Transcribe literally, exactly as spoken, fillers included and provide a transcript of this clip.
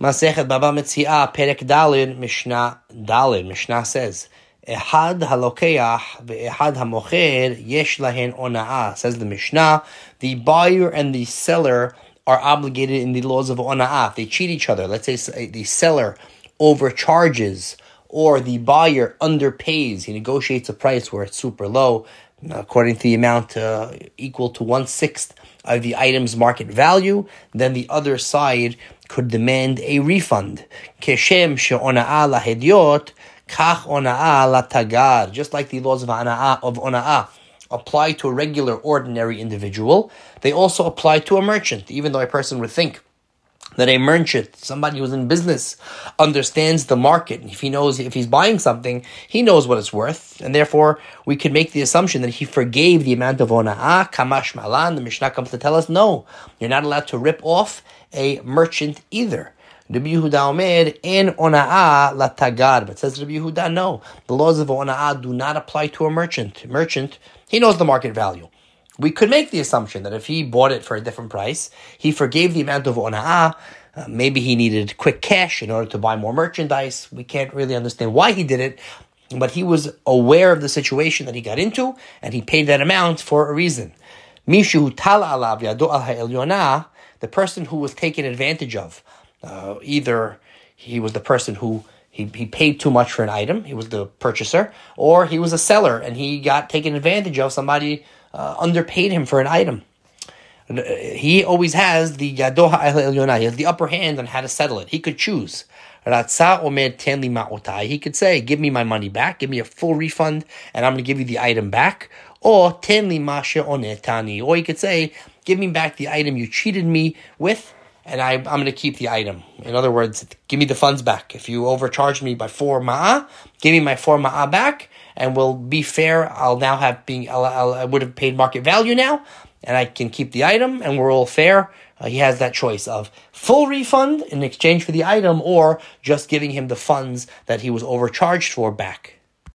Masechet Baba Metziah, Perek Dalid, Mishnah Dalid. Mishnah says, Ehad halokeach ve'ehad hamocher yesh lahen ona'ah. Says the Mishnah, the buyer and the seller are obligated in the laws of ona'ah. If they cheat each other, let's say the seller overcharges or the buyer underpays, he negotiates a price where it's super low, according to the amount uh, equal to one-sixth of the item's market value, then the other side could demand a refund. Keshem she'ona'ah lahediot, kach ona'ah latagar. Just like the laws of ona'ah, of ona'ah apply to a regular, ordinary individual, they also apply to a merchant, even though a person would think that a merchant, somebody who's in business, understands the market. If he knows, if he's buying something, he knows what it's worth, and therefore we could make the assumption that he forgave the amount of ona'ah, kamash malan. The Mishnah comes to tell us, no, you're not allowed to rip off a merchant either. Rabbi Yehuda Omer, en ona'ah latagar. But says Rabbi Yehuda, no, the laws of ona'ah do not apply to a merchant. Merchant, he knows the market value. We could make the assumption that if he bought it for a different price, he forgave the amount of ona'ah. Uh, maybe he needed quick cash in order to buy more merchandise. We can't really understand why he did it, but he was aware of the situation that he got into, and he paid that amount for a reason. Mishu tal alav yado al ha'elyonah, the person who was taken advantage of, uh, either he was the person who He he paid too much for an item, he was the purchaser, or he was a seller and he got taken advantage of, somebody uh, underpaid him for an item. He always has the Yado ha'elyonah, he has the upper hand on how to settle it. He could choose. Ratza omer ten li ma'otai, he could say, give me my money back, give me a full refund, and I'm going to give you the item back. Or ten li ma she'onetani, or he could say, give me back the item you cheated me with, and I, I'm going to keep the item. In other words, give me the funds back. If you overcharged me by four ma'ah, give me my four ma'ah back, and we'll be fair. I'll now have being, I'll, I'll, I would have paid market value now, and I can keep the item, and we're all fair. Uh, he has that choice of full refund in exchange for the item, or just giving him the funds that he was overcharged for back.